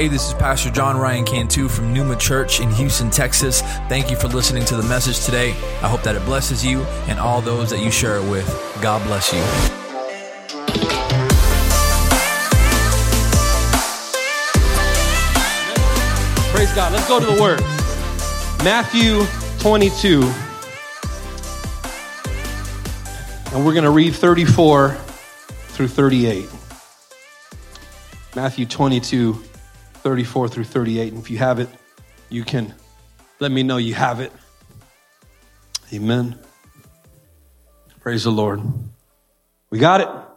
Hey, this is Pastor John Ryan Cantu from Numa Church in Houston, Texas. Thank you for listening to the message today. I hope that it blesses you and all those that you share it with. God bless you. Praise God. Let's go to the Word. Matthew 22. And we're going to read 34 through 38. Matthew 22, 34 through 38. And if you have it, you can let me know you have it. Amen. Praise the Lord. We got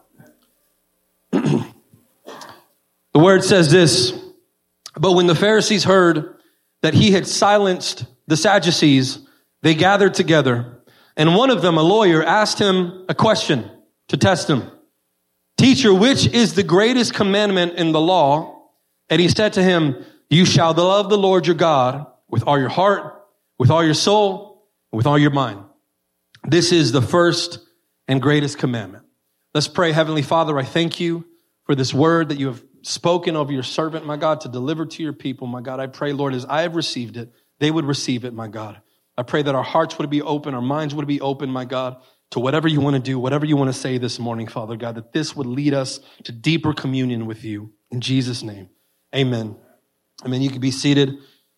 it. The Word says this: "But when the Pharisees heard that he had silenced the Sadducees, they gathered together. And one of them, a lawyer, asked him a question to test him. 'Teacher, which is the greatest commandment in the law?' And he said to him, 'You shall love the Lord your God with all your heart, with all your soul, and with all your mind. This is the first and greatest commandment.'" Let's pray. Heavenly Father, I thank you for this word that you have spoken over your servant, my God, to deliver to your people, my God. I pray, Lord, as I have received it, they would receive it, my God. I pray that our hearts would be open, our minds would be open, my God, to whatever you want to do, whatever you want to say this morning, Father God, that this would lead us to deeper communion with you. In Jesus' name, amen. Amen. You can be seated.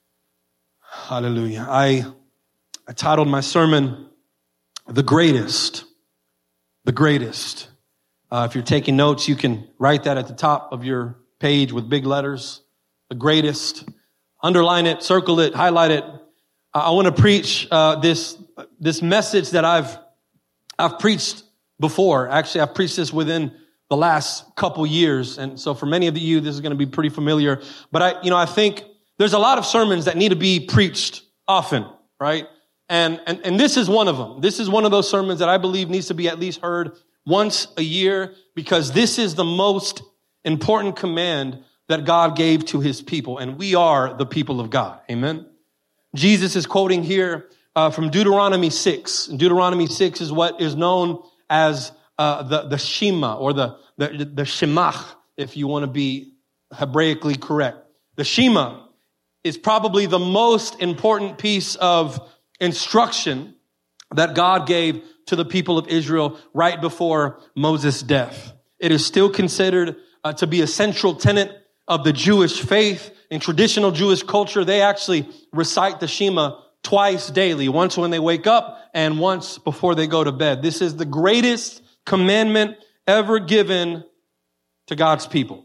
Hallelujah. I titled my sermon, The Greatest. The Greatest. If you're taking notes, you can write that at the top of your page with big letters. The Greatest. Underline it, circle it, highlight it. I want to preach this message that I've preached before. Actually, I've preached this within the last couple years, and so for many of you, this is going to be pretty familiar. But I think there's a lot of sermons that need to be preached often, right? And this is one of them. This is one of those sermons that I believe needs to be at least heard once a year, because this is the most important command that God gave to his people, and we are the people of God. Amen. Jesus is quoting here from Deuteronomy 6. Deuteronomy 6 is what is known as the Shema, or the Shemach, if you want to be Hebraically correct. The Shema is probably the most important piece of instruction that God gave to the people of Israel right before Moses' death. It is still considered to be a central tenet of the Jewish faith. In traditional Jewish culture, they actually recite the Shema twice daily, once when they wake up and once before they go to bed. This is the greatest commandment ever given to God's people.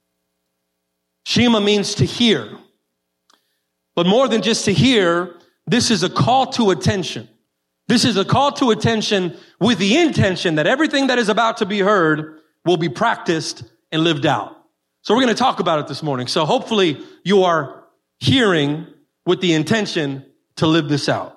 Shema means to hear. But more than just to hear, this is a call to attention. This is a call to attention with the intention that everything that is about to be heard will be practiced and lived out. So we're going to talk about it this morning. So hopefully you are hearing with the intention to live this out.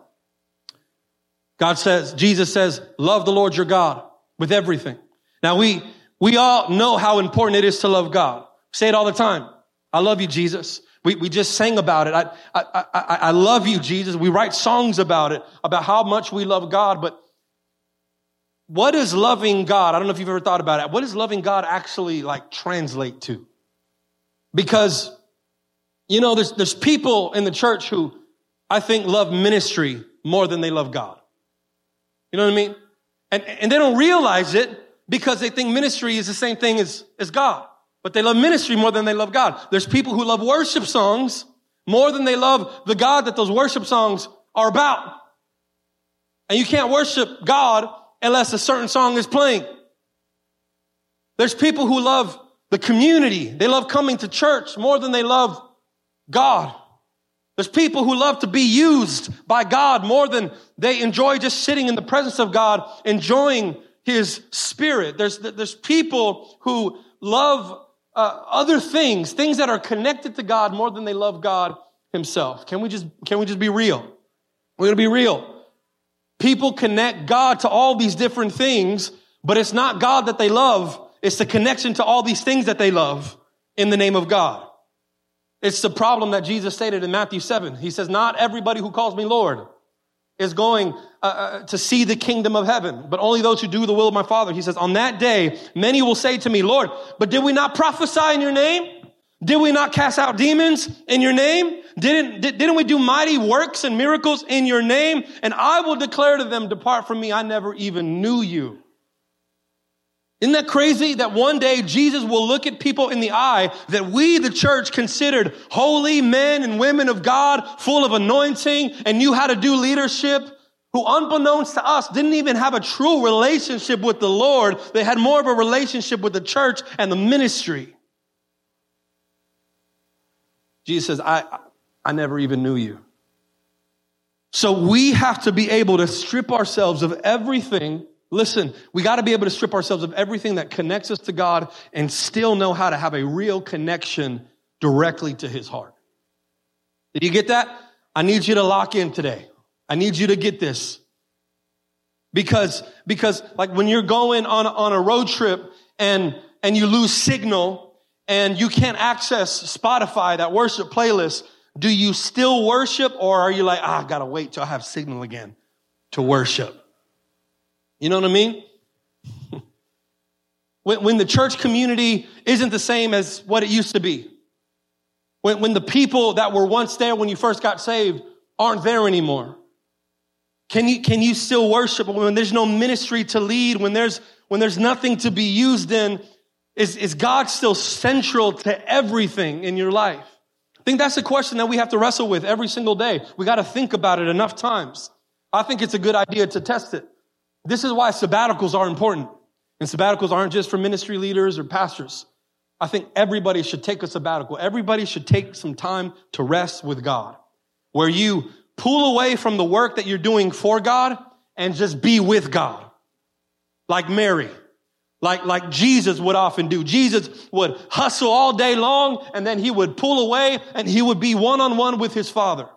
Jesus says, love the Lord your God with everything. Now we all know how important it is to love God. Say it all the time. I love you, Jesus. We just sang about it. I love you, Jesus. We write songs about it, about how much we love God. But what is loving God? I don't know if you've ever thought about it. What does loving God actually translate to? Because, there's people in the church who I think love ministry more than they love God. You know what I mean? And they don't realize it because they think ministry is the same thing as God. But they love ministry more than they love God. There's people who love worship songs more than they love the God that those worship songs are about. And you can't worship God unless a certain song is playing. There's people who love the community. They love coming to church more than they love God. There's people who love to be used by God more than they enjoy just sitting in the presence of God, enjoying his spirit. There's people who love other things that are connected to God more than they love God himself. Can we just be real? We're going to be real. People connect God to all these different things, but it's not God that they love. It's the connection to all these things that they love in the name of God. It's the problem that Jesus stated in Matthew 7. He says, not everybody who calls me Lord is going to see the kingdom of heaven, but only those who do the will of my Father. He says, on that day, many will say to me, Lord, but did we not prophesy in your name? Did we not cast out demons in your name? Didn't we do mighty works and miracles in your name? And I will declare to them, depart from me, I never even knew you. Isn't that crazy that one day Jesus will look at people in the eye that we, the church, considered holy men and women of God, full of anointing and knew how to do leadership, who unbeknownst to us didn't even have a true relationship with the Lord. They had more of a relationship with the church and the ministry. Jesus says, I never even knew you. So we have to be able to strip ourselves of everything. Listen, we got to be able to strip ourselves of everything that connects us to God and still know how to have a real connection directly to his heart. Did you get that? I need you to lock in today. I need you to get this. Because like when you're going on a road trip and you lose signal and you can't access Spotify, that worship playlist, do you still worship, or are you like, I gotta wait till I have signal again to worship? You know what I mean? When the church community isn't the same as what it used to be. When the people that were once there when you first got saved aren't there anymore. Can you still worship when there's no ministry to lead, when there's nothing to be used in? Is God still central to everything in your life? I think that's a question that we have to wrestle with every single day. We got to think about it enough times. I think it's a good idea to test it. This is why sabbaticals are important. And sabbaticals aren't just for ministry leaders or pastors. I think everybody should take a sabbatical. Everybody should take some time to rest with God, where you pull away from the work that you're doing for God and just be with God. Like Mary, like Jesus would often do. Jesus would hustle all day long and then he would pull away and he would be one-on-one with his Father.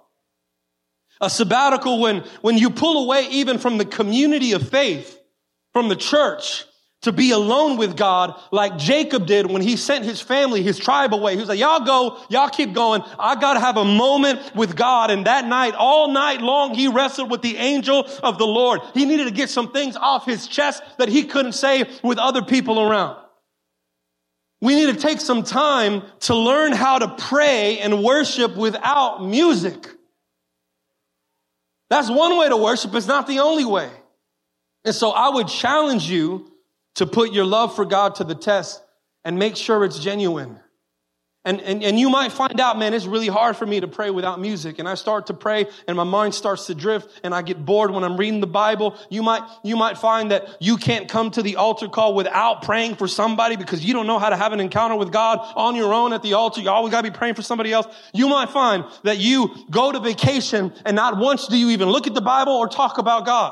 A sabbatical when you pull away even from the community of faith, from the church, to be alone with God, like Jacob did when he sent his family, his tribe away. He was like, y'all go, y'all keep going. I got to have a moment with God. And that night, all night long, he wrestled with the angel of the Lord. He needed to get some things off his chest that he couldn't say with other people around. We need to take some time to learn how to pray and worship without music. That's one way to worship. It's not the only way. And so I would challenge you to put your love for God to the test and make sure it's genuine. And you might find out, man, it's really hard for me to pray without music. And I start to pray and my mind starts to drift and I get bored when I'm reading the Bible. You might find that you can't come to the altar call without praying for somebody because you don't know how to have an encounter with God on your own at the altar. You always got to be praying for somebody else. You might find that you go to vacation and not once do you even look at the Bible or talk about God.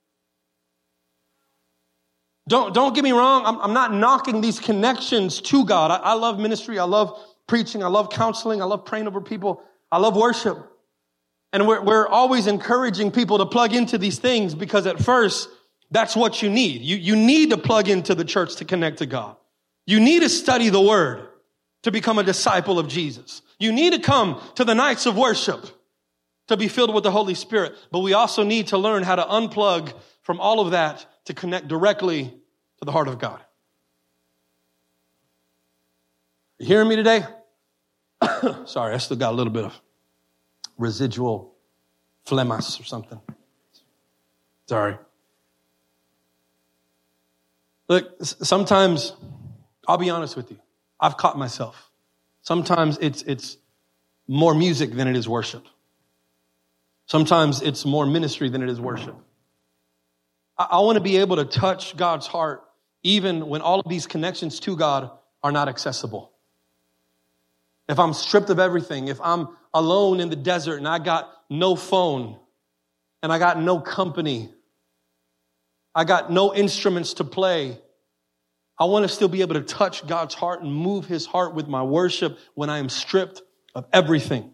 Don't get me wrong. I'm not knocking these connections to God. I love ministry. I love preaching. I love counseling. I love praying over people. I love worship. And we're always encouraging people to plug into these things because at first, that's what you need. You need to plug into the church to connect to God. You need to study the word to become a disciple of Jesus. You need to come to the nights of worship to be filled with the Holy Spirit. But we also need to learn how to unplug from all of that to connect directly to the heart of God. You hearing me today? Sorry, I still got a little bit of residual phlegmas or something. Sorry. Look, sometimes, I'll be honest with you, I've caught myself. Sometimes it's more music than it is worship. Sometimes it's more ministry than it is worship. I want to be able to touch God's heart even when all of these connections to God are not accessible. If I'm stripped of everything, if I'm alone in the desert and I got no phone and I got no company, I got no instruments to play, I want to still be able to touch God's heart and move his heart with my worship when I am stripped of everything.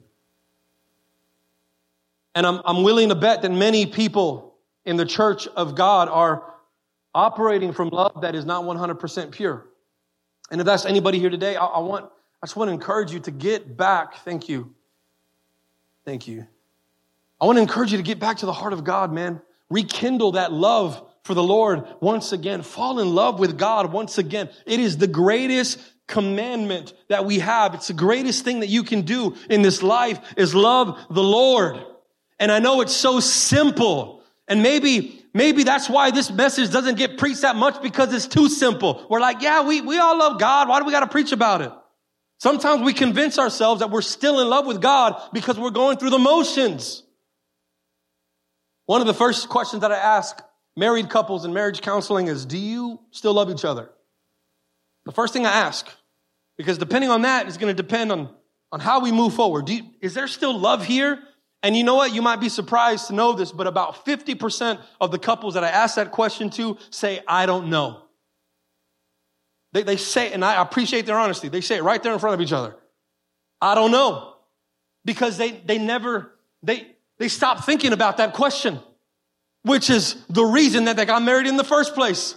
And I'm willing to bet that many people in the church of God are operating from love that is not 100% pure. And if that's anybody here today, I just want to encourage you to get back. Thank you. Thank you. I want to encourage you to get back to the heart of God, man. Rekindle that love for the Lord once again. Fall in love with God once again. It is the greatest commandment that we have. It's the greatest thing that you can do in this life is love the Lord. And I know it's so simple. And maybe that's why this message doesn't get preached that much, because it's too simple. We're like, yeah, we all love God. Why do we got to preach about it? Sometimes we convince ourselves that we're still in love with God because we're going through the motions. One of the first questions that I ask married couples in marriage counseling is, do you still love each other? The first thing I ask, because depending on that is going to depend on how we move forward. Is there still love here? And you know what? You might be surprised to know this, but about 50% of the couples that I ask that question to say, I don't know. They say, and I appreciate their honesty, they say it right there in front of each other. I don't know. Because they stop thinking about that question, which is the reason that they got married in the first place.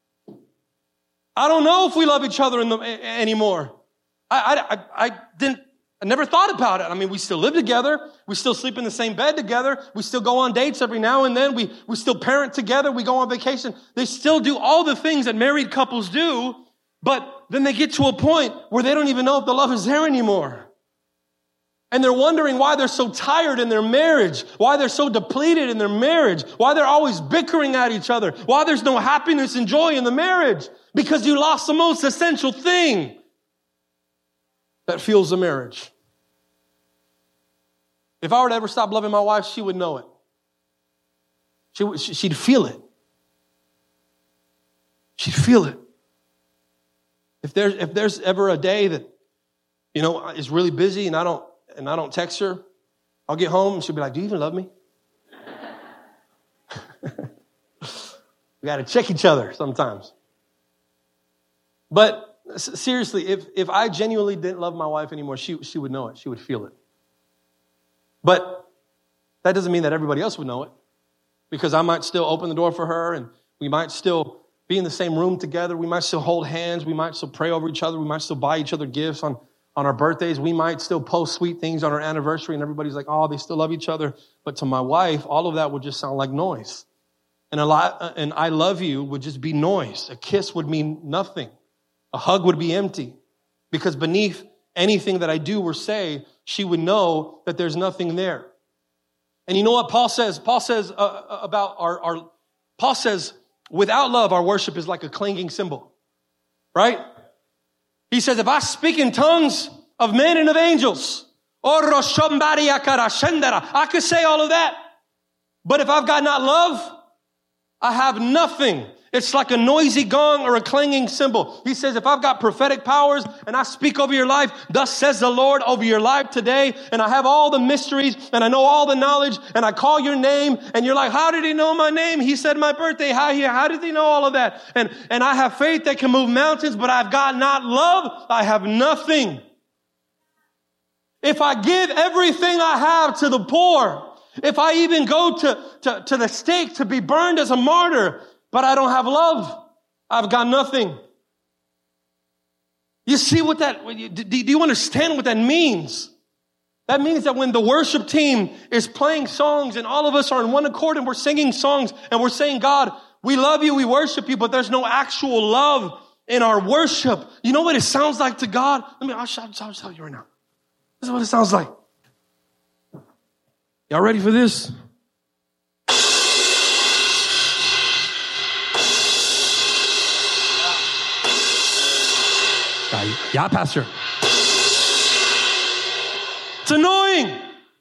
I don't know if we love each other anymore. I never thought about it. I mean, we still live together. We still sleep in the same bed together. We still go on dates every now and then. We still parent together. We go on vacation. They still do all the things that married couples do, but then they get to a point where they don't even know if the love is there anymore. And they're wondering why they're so tired in their marriage, why they're so depleted in their marriage, why they're always bickering at each other, why there's no happiness and joy in the marriage, because you lost the most essential thing that fuels the marriage. If I were to ever stop loving my wife, she would know it. She'd feel it. She'd feel it. If there's ever a day that, is really busy and I don't text her, I'll get home and she'll be like, do you even love me? We got to check each other sometimes. But seriously, if I genuinely didn't love my wife anymore, she would know it. She would feel it. But that doesn't mean that everybody else would know it, because I might still open the door for her and we might still be in the same room together. We might still hold hands. We might still pray over each other. We might still buy each other gifts on our birthdays. We might still post sweet things on our anniversary and everybody's like, oh, they still love each other. But to my wife, all of that would just sound like noise. And I love you would just be noise. A kiss would mean nothing. A hug would be empty, because beneath anything that I do or say, she would know that there's nothing there. And you know what Paul says? Paul says Paul says, without love, our worship is like a clanging cymbal, right? He says, if I speak in tongues of men and of angels, I could say all of that. But if I've got not love, I have nothing. It's like a noisy gong or a clanging cymbal. He says, if I've got prophetic powers and I speak over your life, thus says the Lord over your life today, and I have all the mysteries and I know all the knowledge and I call your name and you're like, how did he know my name? He said my birthday. How did he know all of that? And I have faith that can move mountains, but I've got not love. I have nothing. If I give everything I have to the poor, if I even go to the stake to be burned as a martyr, but I don't have love, I've got nothing. You see what do you understand what that means? That means that when the worship team is playing songs and all of us are in one accord and we're singing songs and we're saying, God, we love you, we worship you, but there's no actual love in our worship. You know what it sounds like to God? I'll tell you right now. This is what it sounds like. Y'all ready for this? Yeah, Pastor. It's annoying.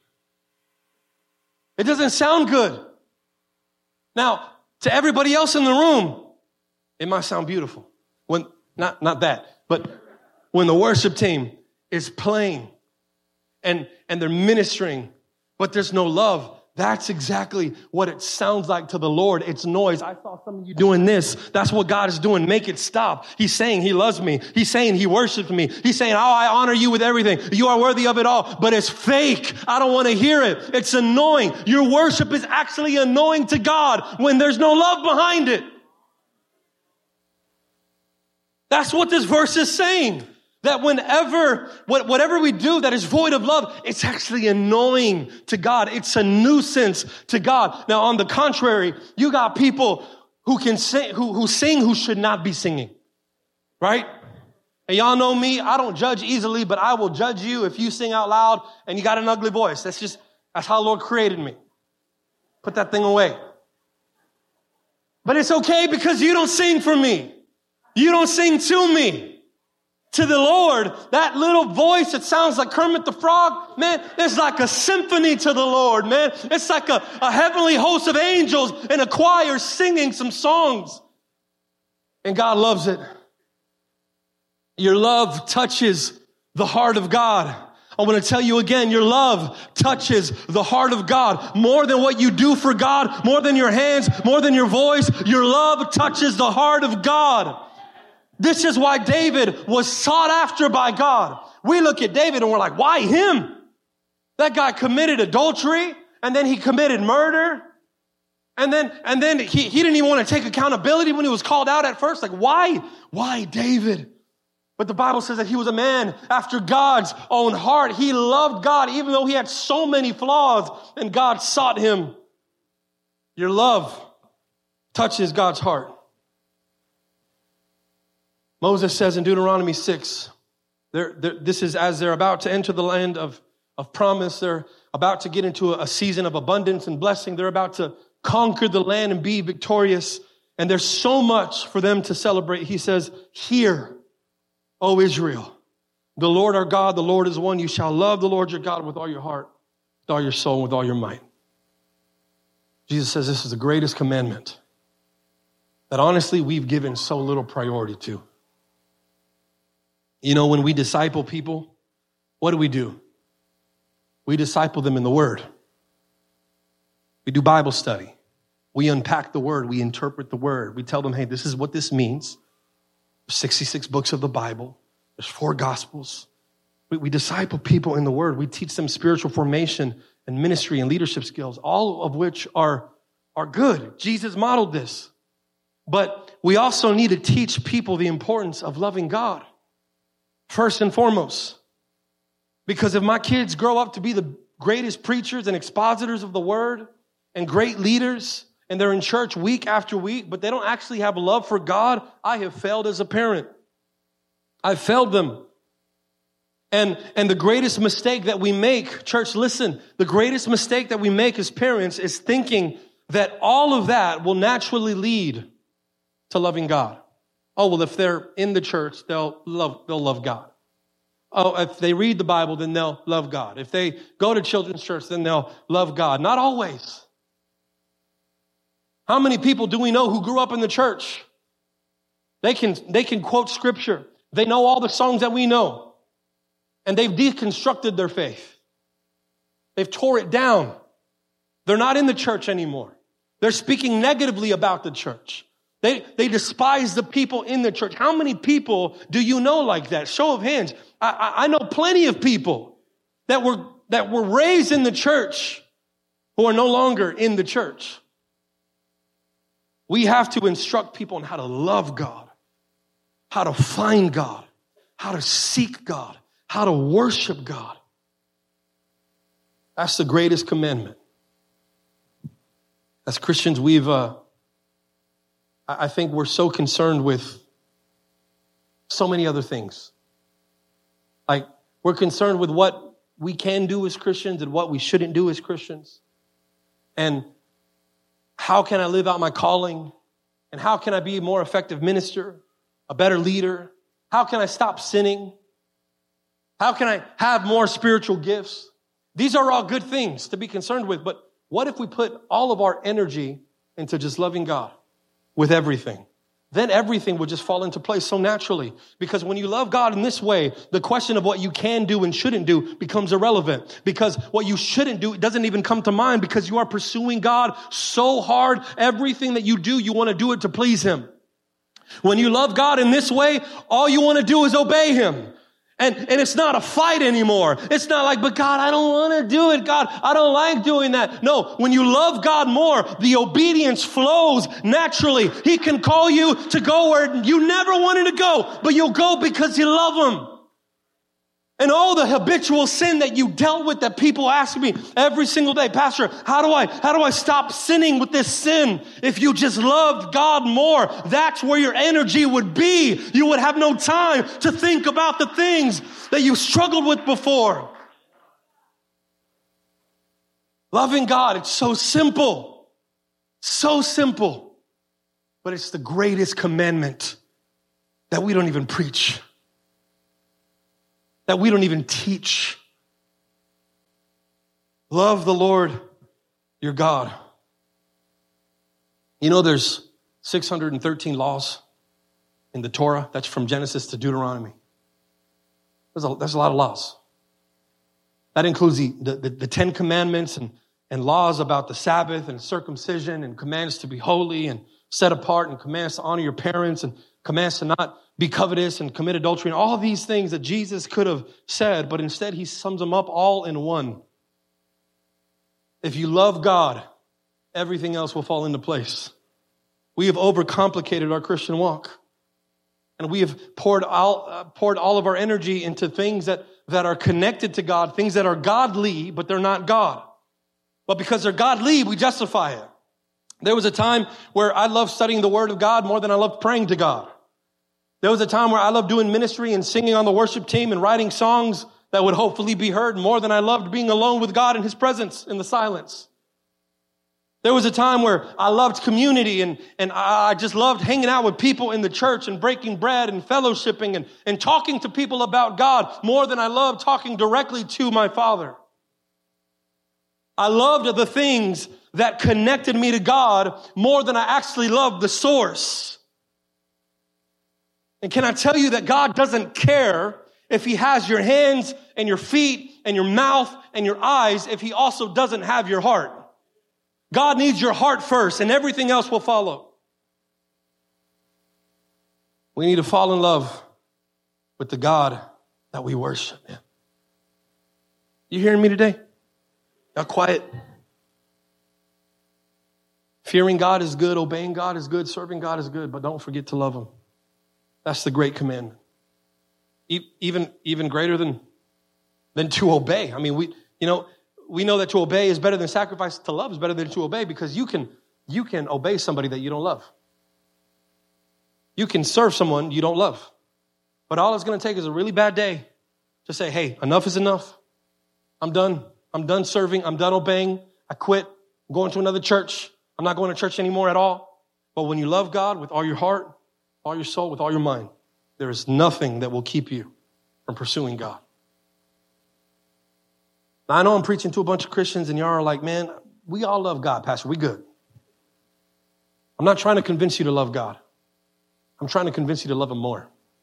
It doesn't sound good. Now, to everybody else in the room, it might sound beautiful. When not that, but when the worship team is playing and they're ministering, but there's no love, that's exactly what it sounds like to the Lord. It's noise. I saw some of you doing this. That's what God is doing. Make it stop. He's saying he loves me. He's saying he worships me. He's saying, oh, I honor you with everything. You are worthy of it all. But it's fake. I don't want to hear it. It's annoying. Your worship is actually annoying to God when there's no love behind it. That's what this verse is saying. That whatever we do that is void of love, it's actually annoying to God. It's a nuisance to God. Now, on the contrary, you got people who can sing, who sing who should not be singing, right? And y'all know me, I don't judge easily, but I will judge you if you sing out loud and you got an ugly voice. That's how the Lord created me. Put that thing away. But it's okay because you don't sing for me. You don't sing to me. To the Lord, that little voice that sounds like Kermit the Frog, man, it's like a symphony to the Lord, man. It's like a heavenly host of angels and a choir singing some songs. And God loves it. Your love touches the heart of God. I want to tell you again, your love touches the heart of God. More than what you do for God, more than your hands, more than your voice, your love touches the heart of God. This is why David was sought after by God. We look at David and we're like, why him? That guy committed adultery and then he committed murder. And then he didn't even want to take accountability when he was called out at first. Like, why? Why David? But the Bible says that he was a man after God's own heart. He loved God even though he had so many flaws, and God sought him. Your love touches God's heart. Moses says in Deuteronomy 6, this is as they're about to enter the land of promise. They're about to get into a season of abundance and blessing. They're about to conquer the land and be victorious. And there's so much for them to celebrate. He says, hear, O Israel, the Lord our God, the Lord is one. You shall love the Lord your God with all your heart, with all your soul, and with all your might. Jesus says this is the greatest commandment that honestly we've given so little priority to. You know, when we disciple people, what do? We disciple them in the Word. We do Bible study. We unpack the Word. We interpret the Word. We tell them, hey, this is what this means. 66 books of the Bible. There's 4 Gospels. We disciple people in the Word. We teach them spiritual formation and ministry and leadership skills, all of which are good. Jesus modeled this. But we also need to teach people the importance of loving God. First and foremost, because if my kids grow up to be the greatest preachers and expositors of the word and great leaders, and they're in church week after week, but they don't actually have love for God, I have failed as a parent. I've failed them. And the greatest mistake that we make, church, listen, the greatest mistake that we make as parents is thinking that all of that will naturally lead to loving God. Oh, well, if they're in the church, they'll love God. Oh, if they read the Bible, then they'll love God. If they go to children's church, then they'll love God. Not always. How many people do we know who grew up in the church? They can quote scripture. They know all the songs that we know. And they've deconstructed their faith. They've tore it down. They're not in the church anymore. They're speaking negatively about the church. They despise the people in the church. How many people do you know like that? Show of hands. I know plenty of people that were raised in the church who are no longer in the church. We have to instruct people on how to love God, how to find God, how to seek God, how to worship God. That's the greatest commandment. As Christians, I think we're so concerned with so many other things. Like, we're concerned with what we can do as Christians and what we shouldn't do as Christians. And how can I live out my calling? And how can I be a more effective minister, a better leader? How can I stop sinning? How can I have more spiritual gifts? These are all good things to be concerned with, but what if we put all of our energy into just loving God with everything? Then everything would just fall into place so naturally. Because when you love God in this way, the question of what you can do and shouldn't do becomes irrelevant. Because what you shouldn't do doesn't even come to mind because you are pursuing God so hard. Everything that you do, you want to do it to please Him. When you love God in this way, all you want to do is obey Him. And it's not a fight anymore. It's not like, but God, I don't want to do it. God, I don't like doing that. No, when you love God more, the obedience flows naturally. He can call you to go where you never wanted to go, but you'll go because you love Him. And all the habitual sin that you dealt with, that people ask me every single day, Pastor, how do I stop sinning with this sin? If you just loved God more, that's where your energy would be. You would have no time to think about the things that you struggled with before. Loving God, it's so simple. So simple. But it's the greatest commandment that we don't even preach, that we don't even teach. Love the Lord your God. You know, there's 613 laws in the Torah. That's from Genesis to Deuteronomy. There's a lot of laws. That includes the 10 commandments and laws about the Sabbath and circumcision and commands to be holy and set apart and commands to honor your parents and commands to not be covetous and commit adultery and all these things that Jesus could have said, but instead he sums them up all in one. If you love God, everything else will fall into place. We have overcomplicated our Christian walk. And we have poured all of our energy into things that are connected to God, things that are godly, but they're not God. But because they're godly, we justify it. There was a time where I loved studying the Word of God more than I loved praying to God. There was a time where I loved doing ministry and singing on the worship team and writing songs that would hopefully be heard more than I loved being alone with God in His presence in the silence. There was a time where I loved community and I just loved hanging out with people in the church and breaking bread and fellowshipping and talking to people about God more than I loved talking directly to my Father. I loved the things that connected me to God more than I actually loved the source. And can I tell you that God doesn't care if He has your hands and your feet and your mouth and your eyes if He also doesn't have your heart. God needs your heart first and everything else will follow. We need to fall in love with the God that we worship. You hearing me today? Y'all quiet. Fearing God is good. Obeying God is good. Serving God is good. But don't forget to love Him. That's the great commandment. Even greater than to obey. I mean, we know that to obey is better than sacrifice. To love is better than to obey because you can obey somebody that you don't love. You can serve someone you don't love. But all it's going to take is a really bad day to say, hey, enough is enough. I'm done. I'm done serving. I'm done obeying. I quit. I'm going to another church. I'm not going to church anymore at all. But when you love God with all your heart, all your soul, with all your mind, there is nothing that will keep you from pursuing God. Now, I know I'm preaching to a bunch of Christians and y'all are like, man, we all love God, Pastor. We good. I'm not trying to convince you to love God. I'm trying to convince you to love Him more.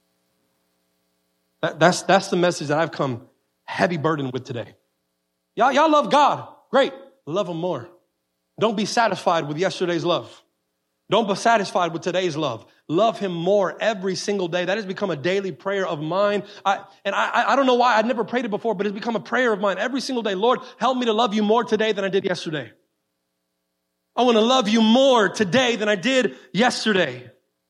That's the message that I've come heavy burdened with today. Y'all love God. Great. Love Him more. Don't be satisfied with yesterday's love. Don't be satisfied with today's love. Love Him more every single day. That has become a daily prayer of mine. I don't know why. I'd never prayed it before, but it's become a prayer of mine every single day. Lord, help me to love you more today than I did yesterday. I want to love you more today than I did yesterday.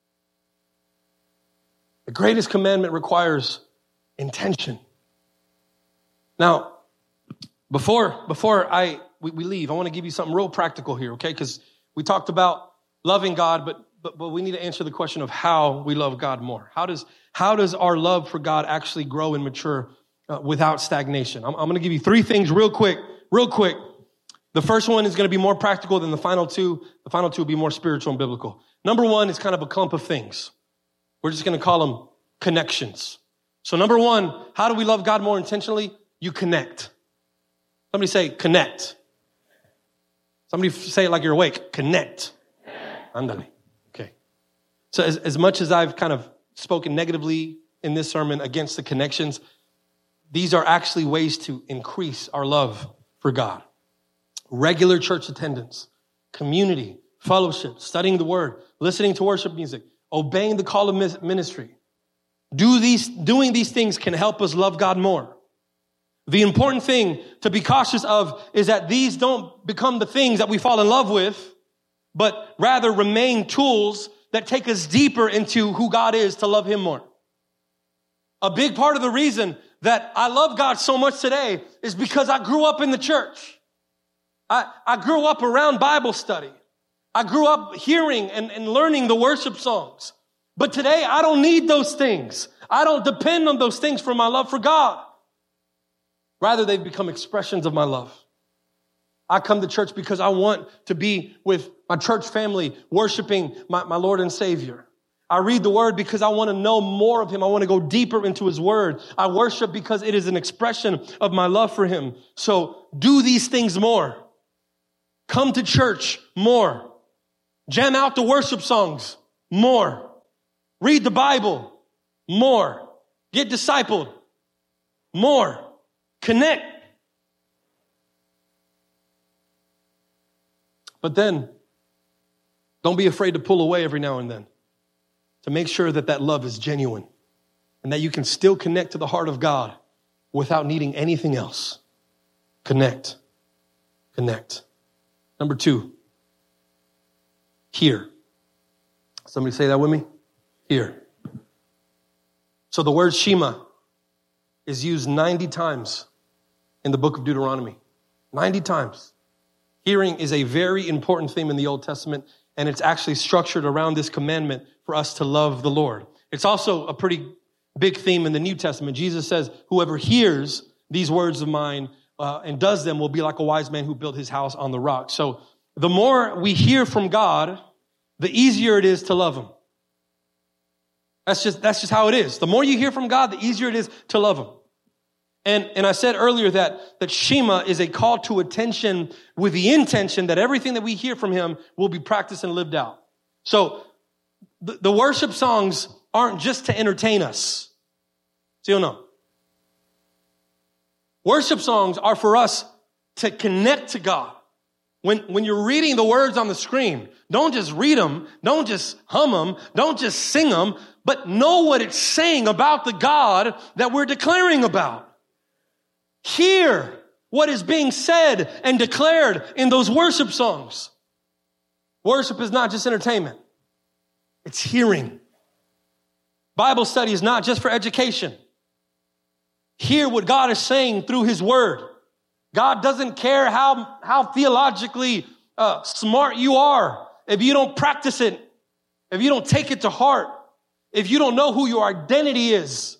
The greatest commandment requires intention. Now, before we leave, I want to give you something real practical here, okay? Because we talked about loving God, but we need to answer the question of how we love God more. How does our love for God actually grow and mature without stagnation? I'm going to give you 3 things real quick. The first one is going to be more practical than the final two. The final 2 will be more spiritual and biblical. Number 1 is kind of a clump of things. We're just going to call them connections. So number 1, how do we love God more intentionally? You connect. Somebody say connect. Somebody say it like you're awake. Connect. Andale. Okay. So as much as I've kind of spoken negatively in this sermon against the connections, these are actually ways to increase our love for God. Regular church attendance, community, fellowship, studying the Word, listening to worship music, obeying the call of ministry. Doing these things can help us love God more. The important thing to be cautious of is that these don't become the things that we fall in love with, but rather remain tools that take us deeper into who God is to love Him more. A big part of the reason that I love God so much today is because I grew up in the church. I grew up around Bible study. I grew up hearing and learning the worship songs. But today, I don't need those things. I don't depend on those things for my love for God. Rather, they've become expressions of my love. I come to church because I want to be with my church family, worshiping my Lord and Savior. I read the Word because I want to know more of Him. I want to go deeper into His Word. I worship because it is an expression of my love for Him. So do these things more. Come to church more. Jam out the worship songs more. Read the Bible more. Get discipled more. Connect. But then, don't be afraid to pull away every now and then to make sure that that love is genuine and that you can still connect to the heart of God without needing anything else. Connect. Connect. Number 2, hear. Somebody say that with me? Hear. So the word Shema is used 90 times in the book of Deuteronomy. 90 times. Hearing is a very important theme in the Old Testament, and it's actually structured around this commandment for us to love the Lord. It's also a pretty big theme in the New Testament. Jesus says, whoever hears these words of mine and does them will be like a wise man who built his house on the rock. So the more we hear from God, the easier it is to love Him. That's just how it is. The more you hear from God, the easier it is to love Him. And I said earlier that Shema is a call to attention with the intention that everything that we hear from Him will be practiced and lived out. So the worship songs aren't just to entertain us. See or no? Worship songs are for us to connect to God. When you're reading the words on the screen, don't just read them, don't just hum them, don't just sing them, but know what it's saying about the God that we're declaring about. Hear what is being said and declared in those worship songs. Worship is not just entertainment. It's hearing. Bible study is not just for education. Hear what God is saying through His Word. God doesn't care how theologically smart you are. If you don't practice it, if you don't take it to heart, if you don't know who your identity is,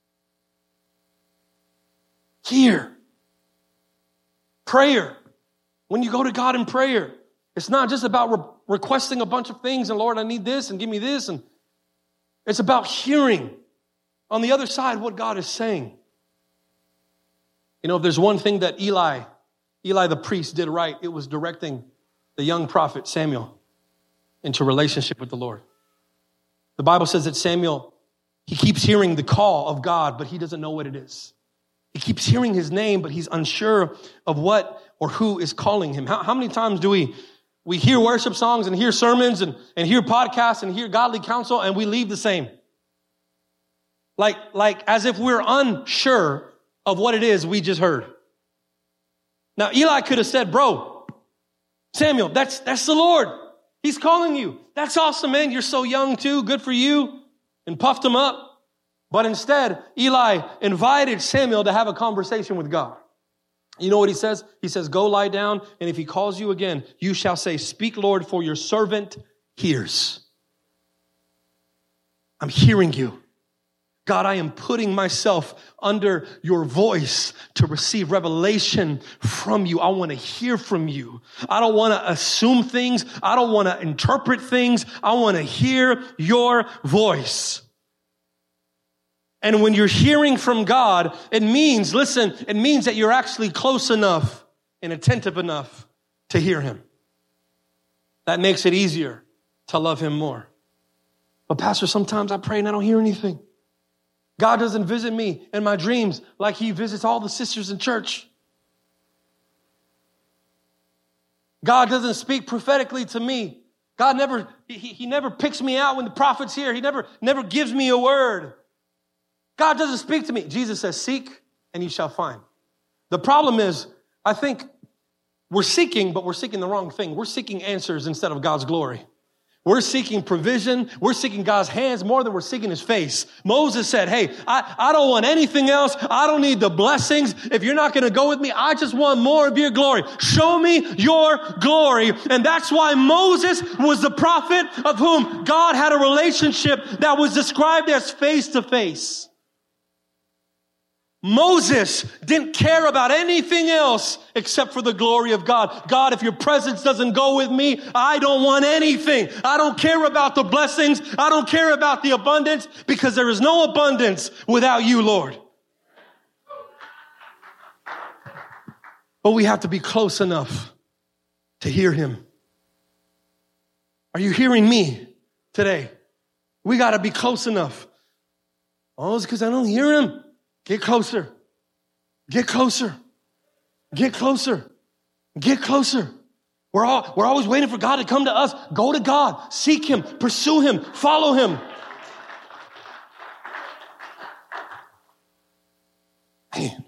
hear. Prayer. When you go to God in prayer, it's not just about requesting a bunch of things and Lord, I need this and give me this. And it's about hearing on the other side what God is saying. You know, if there's one thing that Eli the priest did right, it was directing the young prophet Samuel into relationship with the Lord. The Bible says that Samuel, he keeps hearing the call of God, but he doesn't know what it is. He keeps hearing His name, but he's unsure of what or who is calling him. How many times do we hear worship songs and hear sermons and hear podcasts and hear godly counsel and we leave the same? Like as if we're unsure of what it is we just heard. Now, Eli could have said, bro, Samuel, that's the Lord. He's calling you. That's awesome, man. You're so young too. Good for you. And puffed him up. But instead, Eli invited Samuel to have a conversation with God. You know what he says? He says, go lie down, and if he calls you again, you shall say, speak, Lord, for your servant hears. I'm hearing you. God, I am putting myself under your voice to receive revelation from you. I want to hear from you. I don't want to assume things. I don't want to interpret things. I want to hear your voice. And when you're hearing from God, it means that you're actually close enough and attentive enough to hear Him. That makes it easier to love Him more. But Pastor, sometimes I pray and I don't hear anything. God doesn't visit me in my dreams like He visits all the sisters in church. God doesn't speak prophetically to me. God He never picks me out when the prophet's here. He never gives me a word. God doesn't speak to me. Jesus says, seek and you shall find. The problem is, I think we're seeking, but we're seeking the wrong thing. We're seeking answers instead of God's glory. We're seeking provision. We're seeking God's hands more than we're seeking his face. Moses said, hey, I don't want anything else. I don't need the blessings. If you're not going to go with me, I just want more of your glory. Show me your glory. And that's why Moses was the prophet of whom God had a relationship that was described as face to face. Moses didn't care about anything else except for the glory of God. God, if your presence doesn't go with me, I don't want anything. I don't care about the blessings. I don't care about the abundance, because there is no abundance without you, Lord. But we have to be close enough to hear him. Are you hearing me today? We got to be close enough. Oh, it's because I don't hear him. Get closer. Get closer. Get closer. Get closer. We're always waiting for God to come to us. Go to God. Seek him. Pursue him. Follow him. Man.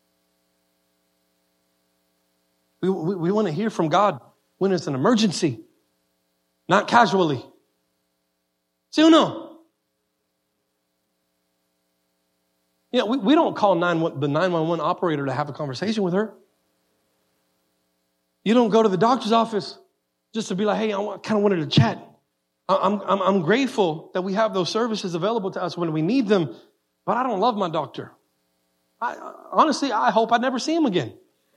We want to hear from God when it's an emergency, not casually. ¿Sí o no? Yeah, we don't call the 911 operator to have a conversation with her. You don't go to the doctor's office just to be like, hey, I kind of wanted to chat. I'm grateful that we have those services available to us when we need them, but I don't love my doctor. Honestly, I hope I never see him again.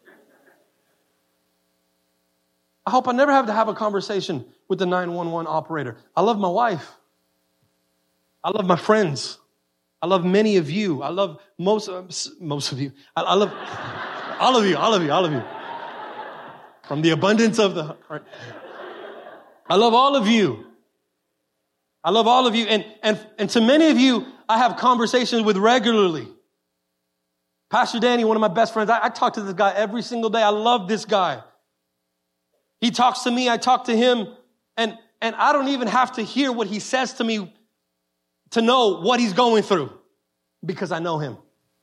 I hope I never have to have a conversation with the 911 operator. I love my wife. I love my friends. I love many of you. I love most of you. I love all of you. From the abundance of the heart. I love all of you. I love all of you. And to many of you, I have conversations with regularly. Pastor Danny, one of my best friends, I talk to this guy every single day. I love this guy. He talks to me, I talk to him, and I don't even have to hear what he says to me to know what he's going through, because I know him.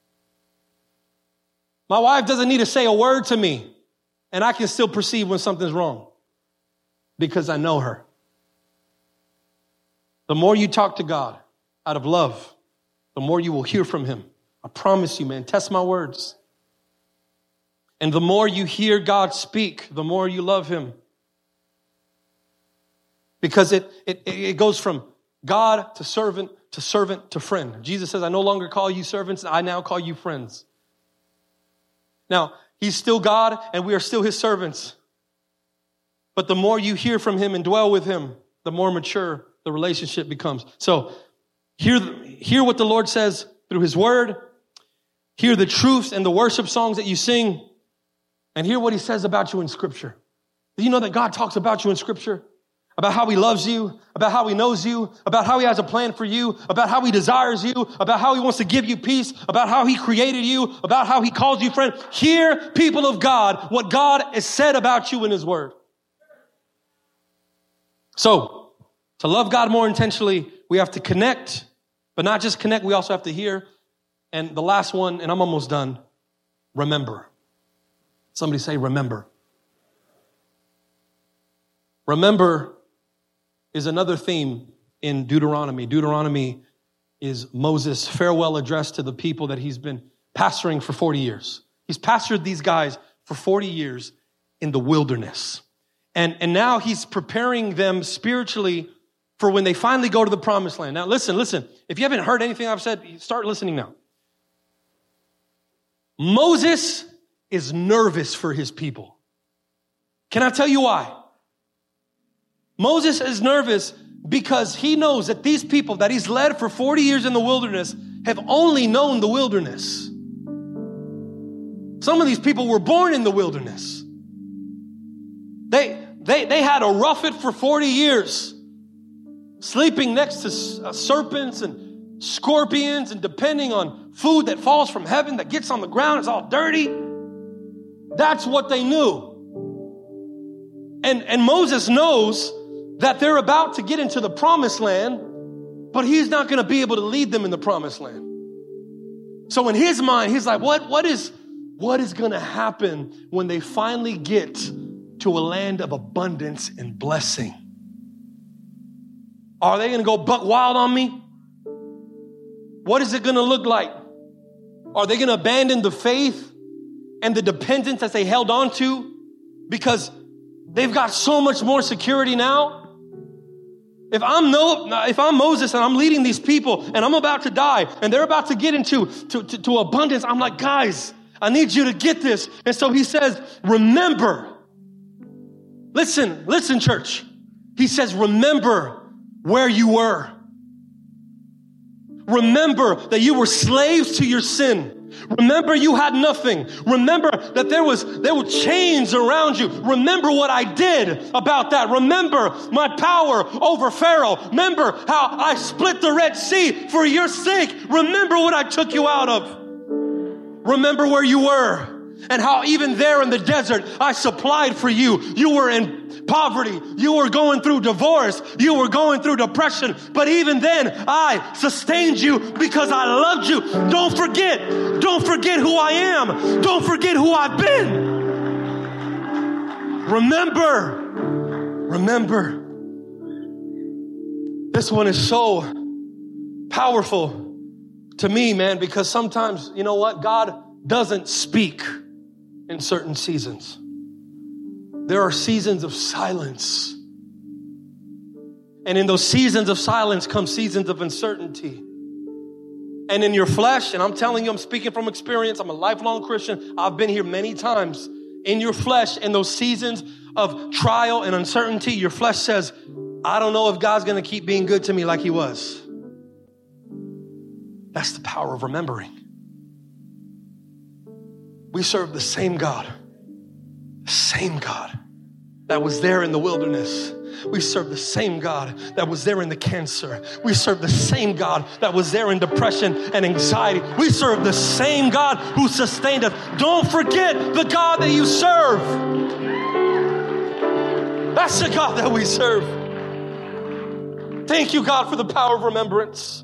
My wife doesn't need to say a word to me, and I can still perceive when something's wrong, because I know her. The more you talk to God out of love, the more you will hear from him. I promise you, man, test my words. And the more you hear God speak, the more you love him. Because it goes from God to servant to friend. Jesus says, I no longer call you servants, I now call you friends. Now, he's still God and we are still his servants. But the more you hear from him and dwell with him, the more mature the relationship becomes. So hear what the Lord says through his word. Hear the truths and the worship songs that you sing. And hear what he says about you in Scripture. Do you know that God talks about you in Scripture? About how he loves you, about how he knows you, about how he has a plan for you, about how he desires you, about how he wants to give you peace, about how he created you, about how he calls you friend. Hear, people of God, what God has said about you in his word. So, to love God more intentionally, we have to connect, but not just connect, we also have to hear. And the last one, and I'm almost done, remember. Somebody say, remember. Remember is another theme in Deuteronomy. Deuteronomy is Moses' farewell address to the people that he's been pastoring for 40 years. He's pastored these guys for 40 years in the wilderness. And now he's preparing them spiritually for when they finally go to the promised land. Now listen. If you haven't heard anything I've said, start listening now. Moses is nervous for his people. Can I tell you why? Moses is nervous because he knows that these people that he's led for 40 years in the wilderness have only known the wilderness. Some of these people were born in the wilderness. They had to rough it for 40 years, sleeping next to serpents and scorpions and depending on food that falls from heaven that gets on the ground. It's all dirty. That's what they knew. And Moses knows that they're about to get into the promised land, but he's not going to be able to lead them in the promised land. So in his mind, he's like, what is going to happen when they finally get to a land of abundance and blessing? Are they going to go buck wild on me? What is it going to look like? Are they going to abandon the faith and the dependence that they held on to because they've got so much more security now? If I'm Moses and I'm leading these people and I'm about to die and they're about to get into to abundance, I'm like, guys, I need you to get this. And so he says, remember. Listen, church. He says, remember where you were. Remember that you were slaves to your sin. Remember you had nothing. Remember that there were chains around you. Remember what I did about that. Remember my power over Pharaoh. Remember how I split the Red Sea for your sake. Remember what I took you out of. Remember where you were and how even there in the desert I supplied for you. You were in poverty. You were going through divorce. You were going through depression. But even then, I sustained you because I loved you. Don't forget who I am. Don't forget who I've been. Remember. This one is so powerful to me, man, because sometimes, you know what? God doesn't speak in certain seasons. There are seasons of silence. And in those seasons of silence come seasons of uncertainty. And in your flesh, and I'm telling you, I'm speaking from experience. I'm a lifelong Christian. I've been here many times. In your flesh, in those seasons of trial and uncertainty, your flesh says, I don't know if God's going to keep being good to me like he was. That's the power of remembering. We serve the same God that was there in the wilderness. We serve the same God that was there in the cancer. We serve the same God that was there in depression and anxiety. We serve the same God who sustained us. Don't forget the God that you serve. That's the God that we serve. Thank you, God, for the power of remembrance.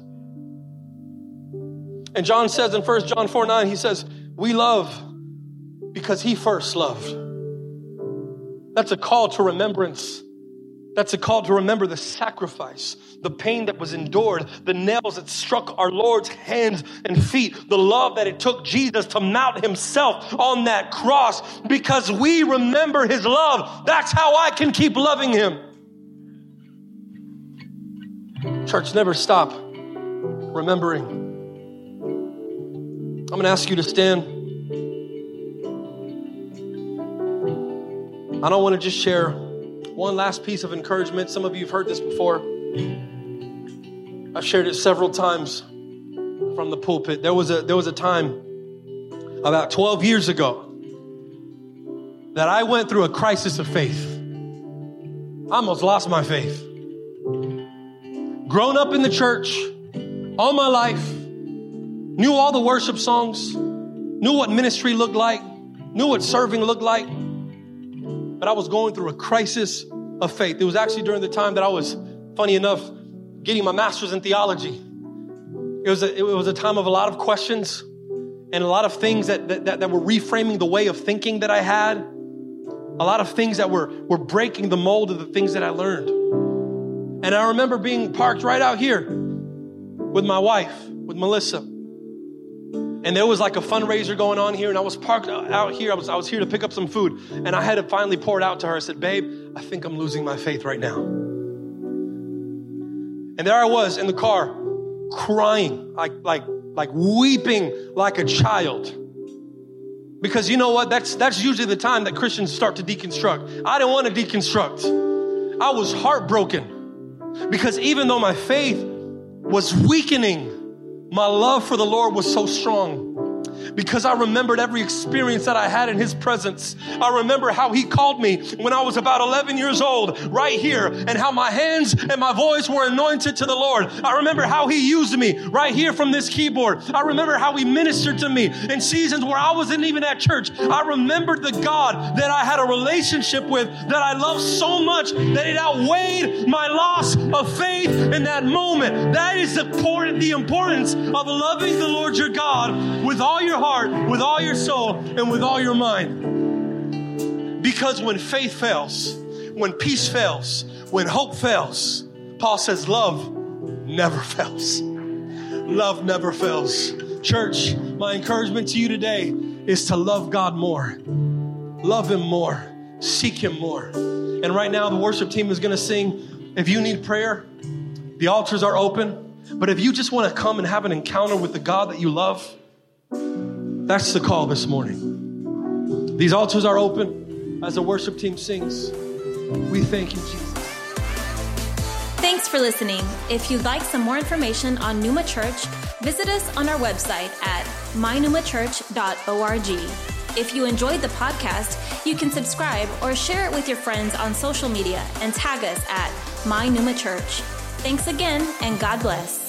And John says in 1 John 4:9, he says, we love because he first loved. That's a call to remembrance. That's a call to remember the sacrifice, the pain that was endured, the nails that struck our Lord's hands and feet, the love that it took Jesus to mount himself on that cross. Because we remember his love, that's how I can keep loving him. Church, never stop remembering. I'm going to ask you to stand. I don't want to just share one last piece of encouragement. Some of you have heard this before. I've shared it several times from the pulpit. There was a time about 12 years ago that I went through a crisis of faith. I almost lost my faith. Grown up in the church all my life, knew all the worship songs, knew what ministry looked like, knew what serving looked like. But I was going through a crisis of faith. It was actually during the time that I was, funny enough, getting my master's in theology. It was a time of a lot of questions and a lot of things that were reframing the way of thinking that I had. A lot of things that were breaking the mold of the things that I learned. And I remember being parked right out here with my wife, with Melissa. And there was like a fundraiser going on here, and I was parked out here. I was here to pick up some food, and I had to finally pour it out to her. I said, babe, I think I'm losing my faith right now. And there I was in the car, crying, like weeping like a child. Because you know what? That's usually the time that Christians start to deconstruct. I didn't want to deconstruct. I was heartbroken because even though my faith was weakening, my love for the Lord was so strong because I remembered every experience that I had in his presence. I remember how he called me when I was about 11 years old right here, and how my hands and my voice were anointed to the Lord. I remember how he used me right here from this keyboard. I remember how he ministered to me in seasons where I wasn't even at church. I remembered the God that I had a relationship with, that I loved so much that it outweighed my loss of faith in that moment. That is the importance of loving the Lord your God with all your heart, with all your soul, and with all your mind. Because when faith fails, when peace fails, when hope fails, Paul says love never fails. Love never fails. Church, my encouragement to you today is to love God more. Love Him more. Seek Him more. And right now, the worship team is going to sing. If you need prayer, the altars are open. But if you just want to come and have an encounter with the God that you love, that's the call this morning. These altars are open as the worship team sings. We thank you, Jesus. Thanks for listening. If you'd like some more information on Pneuma Church, visit us on our website at mynewmachurch.org. If you enjoyed the podcast, you can subscribe or share it with your friends on social media and tag us at My Pneuma Church. Thanks again, and God bless.